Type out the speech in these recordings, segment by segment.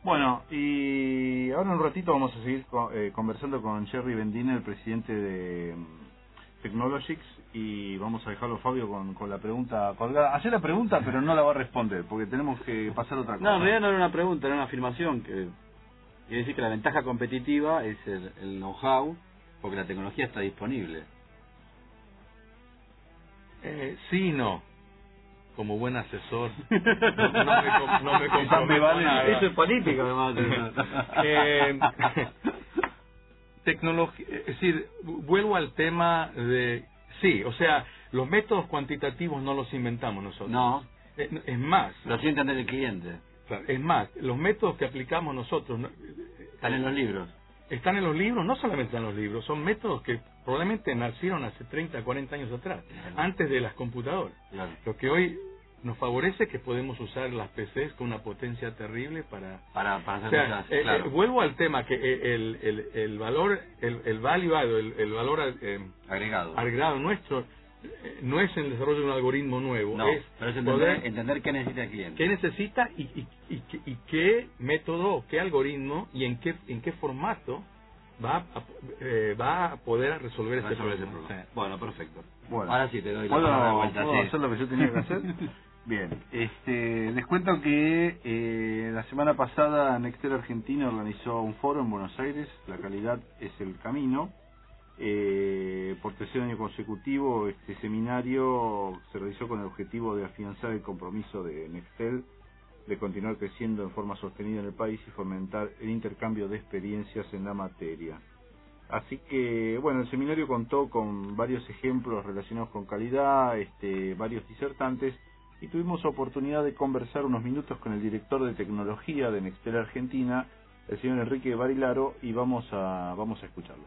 Bueno, y ahora un ratito vamos a seguir conversando con Jerry Bendina, el presidente de Technologics, y vamos a dejarlo, Fabio, con la pregunta colgada. Hacer la pregunta, pero no la va a responder, porque tenemos que pasar otra cosa. No, en realidad no era una pregunta, era una afirmación, que quiere decir que la ventaja competitiva es el know-how, porque la tecnología está disponible. Sí y no. Como buen asesor, no me comprometo a nada. Eso es político, además. Tecnología, es decir, vuelvo al tema de... Sí, o sea, los métodos cuantitativos no los inventamos nosotros. No. Es más... Lo sientan del cliente. Claro, es más, los métodos que aplicamos nosotros... Están en los libros. Están en los libros, no solamente en los libros, son métodos que probablemente nacieron hace 30, 40 años atrás, antes de las computadoras. Claro. Lo que hoy nos favorece es que podemos usar las PCs con una potencia terrible para hacer o sea, cosas. Claro. Vuelvo al tema que el valor, el value added, el valor agregado nuestro no es el desarrollo de un algoritmo nuevo, pero es entender qué necesita el cliente. Qué necesita y qué método, qué algoritmo y en qué formato va a poder resolver ese problema. Sí. Bueno, perfecto. Bueno, ahora sí te doy la vuelta. ¿Puedo hacer lo que yo tenía que hacer? Bien, les cuento que la semana pasada Nextel Argentina organizó un foro en Buenos Aires, La calidad es el camino. Por tercer año consecutivo este seminario se realizó con el objetivo de afianzar el compromiso de Nextel de continuar creciendo en forma sostenida en el país y fomentar el intercambio de experiencias en la materia. Así que, bueno, el seminario contó con varios ejemplos relacionados con calidad, varios disertantes, y tuvimos oportunidad de conversar unos minutos con el director de tecnología de Nextel Argentina, el señor Enrique Barilaro, y vamos a escucharlo.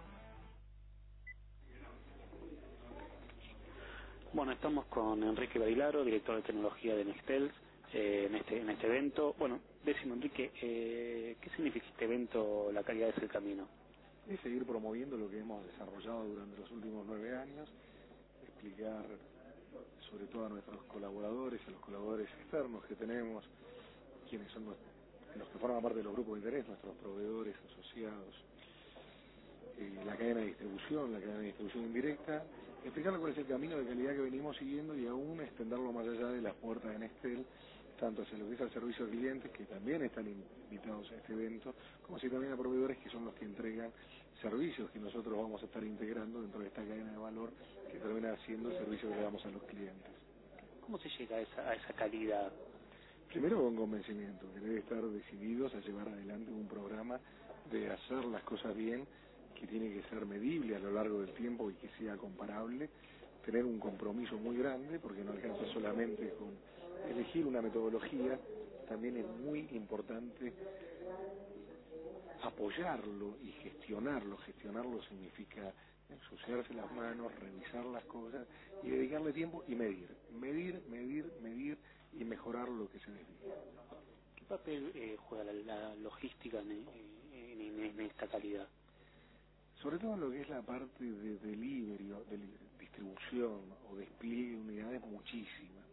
Bueno, estamos con Enrique Barilaro, director de tecnología de Nextel, en este evento. Bueno, decime, Enrique, ¿qué significa este evento, La calidad es el camino? Es seguir promoviendo lo que hemos desarrollado durante los últimos 9 años, explicar sobre todo a nuestros colaboradores, a los colaboradores externos que tenemos, quienes son los que forman parte de los grupos de interés, nuestros proveedores asociados, la cadena de distribución indirecta, explicar cuál es el camino de calidad que venimos siguiendo y aún extenderlo más allá de las puertas de Nextel, tanto hacia lo que es al servicio de clientes, que también están invitados a este evento, como así también a proveedores que son los que entregan servicios que nosotros vamos a estar integrando dentro de esta cadena de valor que termina siendo el servicio que le damos a los clientes. ¿Cómo se llega a esa calidad? Primero con convencimiento, que debe estar decididos a llevar adelante un programa de hacer las cosas bien, que tiene que ser medible a lo largo del tiempo y que sea comparable, tener un compromiso muy grande, porque no alcanza solamente con elegir una metodología, también es muy importante apoyarlo y gestionarlo. Gestionarlo significa ensuciarse las manos, revisar las cosas y dedicarle tiempo y medir y mejorar lo que se desvía. ¿Qué papel juega la logística en esta calidad? Sobre todo lo que es la parte de delivery, de distribución o despliegue de unidades, muchísima.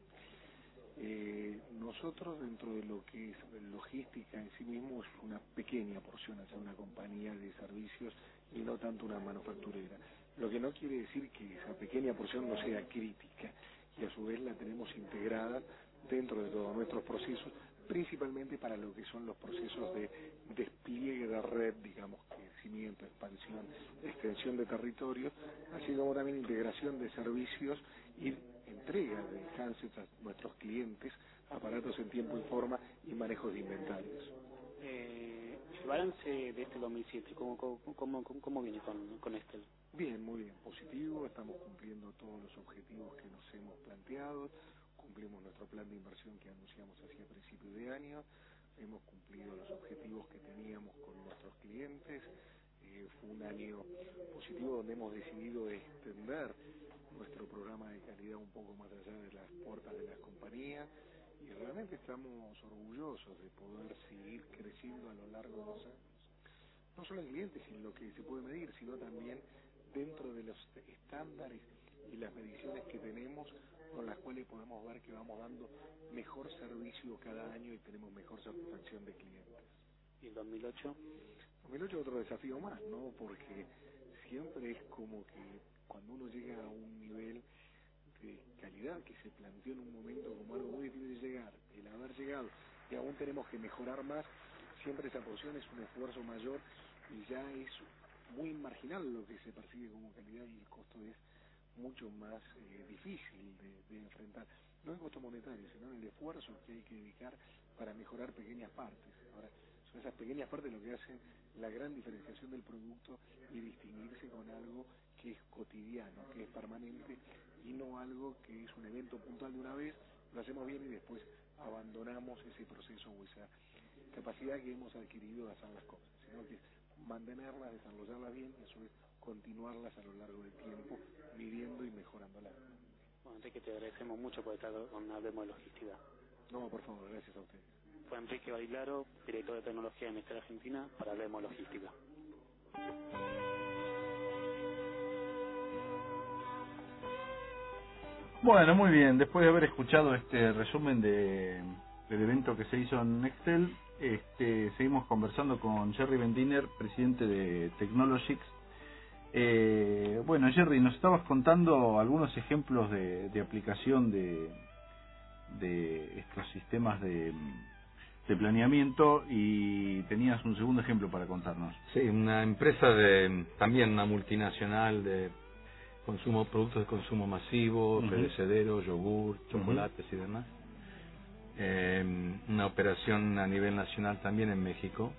Nosotros dentro de lo que es logística en sí mismo es una pequeña porción hacia una compañía de servicios y no tanto una manufacturera. Lo que no quiere decir que esa pequeña porción no sea crítica y a su vez la tenemos integrada dentro de todos nuestros procesos, principalmente para lo que son los procesos de despliegue de red, digamos, crecimiento, expansión, extensión de territorio, así como también integración de servicios y entrega de handsets a nuestros clientes, aparatos en tiempo y forma y manejos de inventarios. El balance de este 2007, ¿cómo viene con Nextel? Bien, muy bien, positivo, estamos cumpliendo todos los objetivos que nos hemos planteado, cumplimos nuestro plan de inversión que anunciamos hacia principios de año, hemos cumplido los objetivos que teníamos con nuestros clientes, fue un año positivo donde hemos decidido extender nuestro programa de calidad un poco más allá de las puertas de las compañías y realmente estamos orgullosos de poder seguir creciendo a lo largo de los años, no solo en clientes en lo que se puede medir, sino también dentro de los estándares y las mediciones que tenemos con las cuales podemos ver que vamos dando mejor servicio cada año y tenemos mejor satisfacción de clientes. 2008. 2008 otro desafío más, ¿no? Porque siempre es como que cuando uno llega a un nivel de calidad que se planteó en un momento como algo muy difícil de llegar, el haber llegado y aún tenemos que mejorar más, siempre esa porción es un esfuerzo mayor y ya es muy marginal lo que se percibe como calidad y el costo es mucho más difícil de enfrentar. No el costo monetario, sino el esfuerzo que hay que dedicar para mejorar pequeñas partes. Ahora, son esas pequeñas partes lo que hacen la gran diferenciación del producto y distinguirse con algo que es cotidiano, que es permanente y no algo que es un evento puntual de una vez, lo hacemos bien y después abandonamos ese proceso o esa capacidad que hemos adquirido de hacer las cosas, sino que mantenerlas, desarrollarlas bien y a su vez continuarlas a lo largo del tiempo, midiendo y mejorándolas. Bueno, Enrique, te agradecemos mucho por estar con Hablemos de Logística. No, por favor, gracias a ustedes. Fue Enrique Badilaro, director de tecnología de Nextel Argentina, para Hablemos de Logística. Bueno, muy bien. Después de haber escuchado este resumen del evento que se hizo en Nextel, seguimos conversando con Jerry Bendiner, presidente de Technologics. Bueno, Jerry, nos estabas contando algunos ejemplos de aplicación de estos sistemas de planeamiento y tenías un segundo ejemplo para contarnos. Sí, una empresa también una multinacional de productos de consumo masivo, perecederos, yogur, chocolates y demás. Una operación a nivel nacional también en México.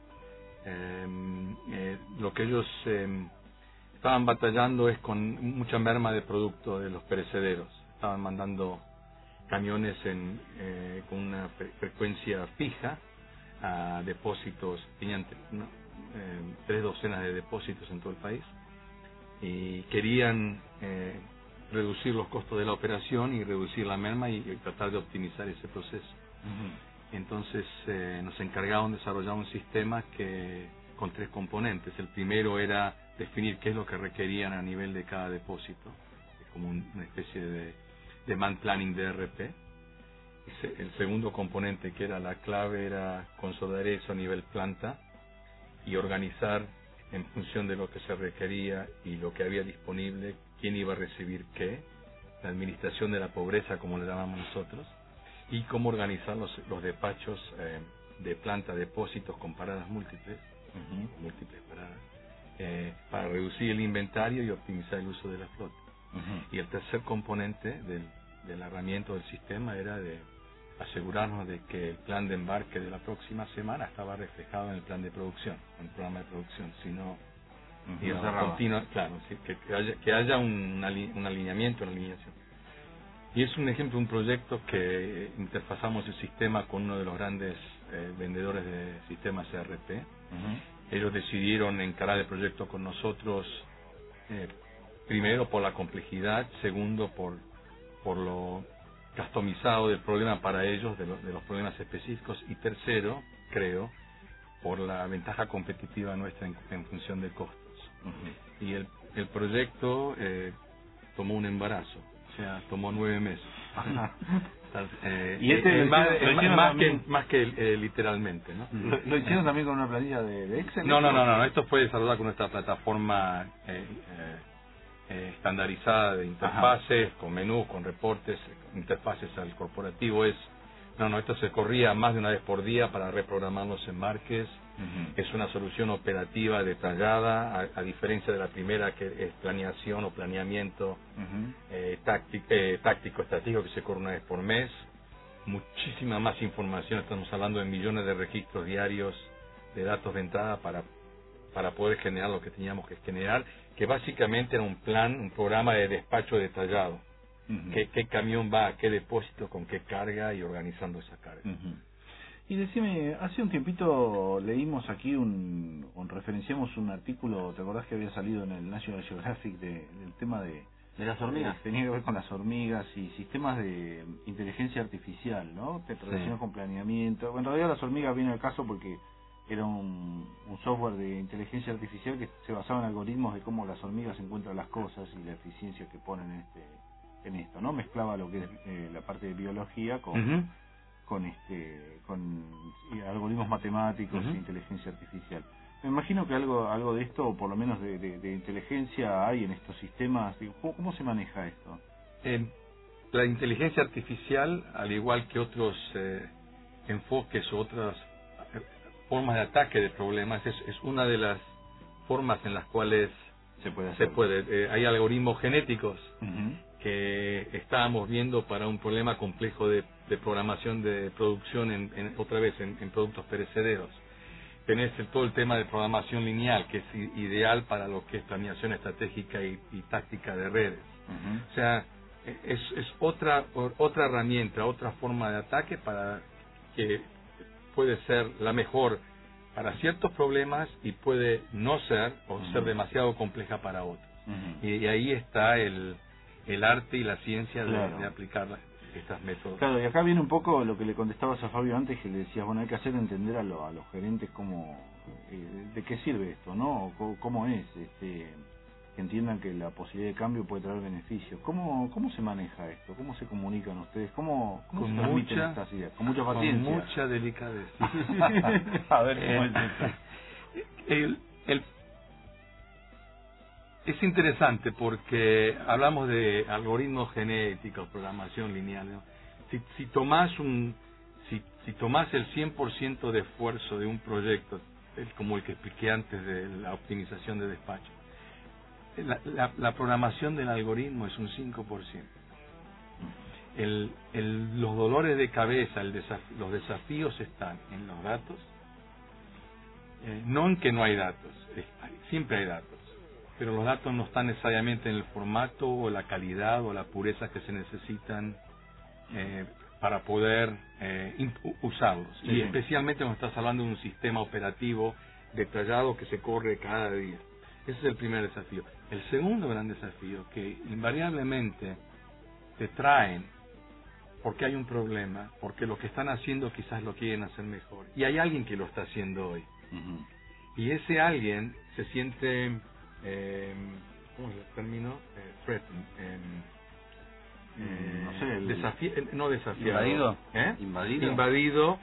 Lo que ellos estaban batallando es con mucha merma de producto de los perecederos. Estaban mandando camiones con una frecuencia fija a depósitos, tenían 3 docenas de depósitos en todo el país y querían reducir los costos de la operación y reducir la merma y tratar de optimizar ese proceso. Entonces nos encargaron de desarrollar un sistema con 3 componentes. El primero era definir qué es lo que requerían a nivel de cada depósito, como una especie de demand planning de ERP. El segundo componente, que era la clave, era consolidar eso a nivel planta y organizar en función de lo que se requería y lo que había disponible, quién iba a recibir qué, la administración de la pobreza, como le llamamos nosotros, y cómo organizar los despachos de planta, depósitos con paradas múltiples, múltiples paradas, para reducir el inventario y optimizar el uso de la flota. Y el tercer componente de la herramienta del sistema era de asegurarnos de que el plan de embarque de la próxima semana estaba reflejado en el plan de producción, en el programa de producción, sino claro, sí, que haya un alineamiento, una alineación. Y es un ejemplo, un proyecto que interfazamos el sistema con uno de los grandes vendedores de sistemas ERP. Ellos decidieron encarar el proyecto con nosotros, primero por la complejidad, segundo por lo customizado del problema para ellos, de los problemas específicos, y tercero, creo, por la ventaja competitiva nuestra en función de costos. Y el proyecto tomó un embarazo, o sea, tomó 9 meses. Y más que literalmente, ¿no? ¿Lo hicieron también con una planilla de Excel? No, esto fue desarrollado con nuestra plataforma estandarizada de interfaces, con menús, con reportes, interfaces al corporativo. Esto se corría más de una vez por día para reprogramar los embarques. Es una solución operativa detallada, a diferencia de la primera, que es planeación o planeamiento táctico, estratégico, que se corre una vez por mes. Muchísima más información, estamos hablando de millones de registros diarios de datos de entrada para poder generar lo que teníamos que generar, que básicamente era un programa de despacho detallado. ¿Qué camión va a qué depósito, con qué carga y organizando esa carga? Y decime, hace un tiempito leímos aquí referenciamos un artículo, ¿te acordás que había salido en el National Geographic del tema de las hormigas? Tenía que ver con las hormigas y sistemas de inteligencia artificial, ¿no? Relacionados con planeamiento. En realidad las hormigas vienen al caso porque era un software de inteligencia artificial que se basaba en algoritmos de cómo las hormigas encuentran las cosas y la eficiencia que ponen en esto, ¿no? Mezclaba lo que es la parte de biología con con algoritmos matemáticos e inteligencia artificial. Me imagino que algo de esto, o por lo menos de inteligencia, hay en estos sistemas. ¿Cómo se maneja esto? La inteligencia artificial, al igual que otros enfoques o otras formas de ataque de problemas, es una de las formas en las cuales se puede hacer. Hay algoritmos genéticos que estábamos viendo para un problema complejo de programación de producción otra vez en productos perecederos. Tenés todo el tema de programación lineal, que es ideal para lo que es planeación estratégica y táctica de redes. O sea, es otra herramienta, otra forma de ataque para que puede ser la mejor para ciertos problemas y puede no ser o ser demasiado compleja para otros. Y ahí está el arte y la ciencia de aplicar estas métodos. Claro, y acá viene un poco lo que le contestabas a Fabio antes, que le decías, bueno, hay que hacer entender a los gerentes cómo, de qué sirve esto, ¿no? Cómo es, que entiendan que la posibilidad de cambio puede traer beneficios. ¿Cómo se maneja esto? ¿Cómo se comunican ustedes? ¿Cómo se transmiten estas ideas? Con mucha paciencia. Con mucha delicadeza. A ver, ¿cómo es esto? Es interesante porque hablamos de algoritmos genéticos, programación lineal, ¿no? Si tomás si tomás el 100% de esfuerzo de un proyecto, como el que expliqué antes de la optimización de despacho, la programación del algoritmo es un 5%. Los dolores de cabeza, los desafíos están en los datos, no en que no hay datos, siempre hay datos. Pero los datos no están necesariamente en el formato o la calidad o la pureza que se necesitan para poder usarlos. Sí. Y especialmente cuando estás hablando de un sistema operativo detallado que se corre cada día. Ese es el primer desafío. El segundo gran desafío, que invariablemente te traen porque hay un problema, porque lo que están haciendo quizás lo quieren hacer mejor. Y hay alguien que lo está haciendo hoy. Y ese alguien se siente... ¿cómo es el término? Threatened. No sé, ¿Invadido? Invadido.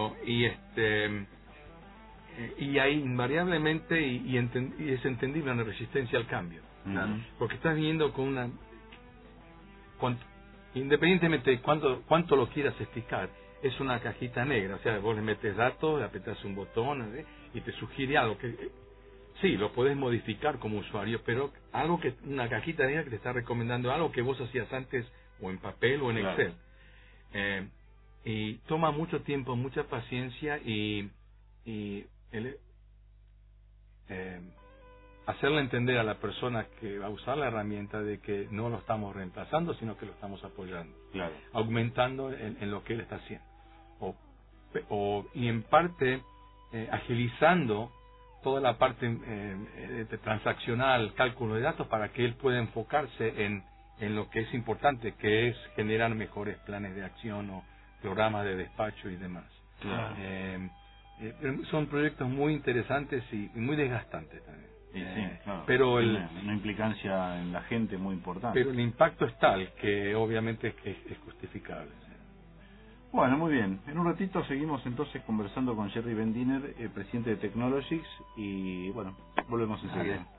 Y hay invariablemente, y es entendible, una resistencia al cambio. Porque estás viendo con una... independientemente de cuánto lo quieras explicar, es una cajita negra. O sea, vos le metes datos, le apretás un botón y te sugiere algo que... Sí, lo podés modificar como usuario, pero una cajita negra que te está recomendando algo que vos hacías antes o en papel o en Excel. Y toma mucho tiempo, mucha paciencia y hacerle entender a la persona que va a usar la herramienta de que no lo estamos reemplazando, sino que lo estamos apoyando, aumentando en lo que él está haciendo. Y en parte agilizando toda la parte transaccional, cálculo de datos, para que él pueda enfocarse en lo que es importante, que es generar mejores planes de acción o programas de despacho y demás. Son proyectos muy interesantes y muy desgastantes también. Pero una implicancia en la gente muy importante. Pero el impacto es tal que obviamente es justificable. Bueno, muy bien. En un ratito seguimos entonces conversando con Jerry Bendiner, presidente de Technologics, y bueno, volvemos enseguida.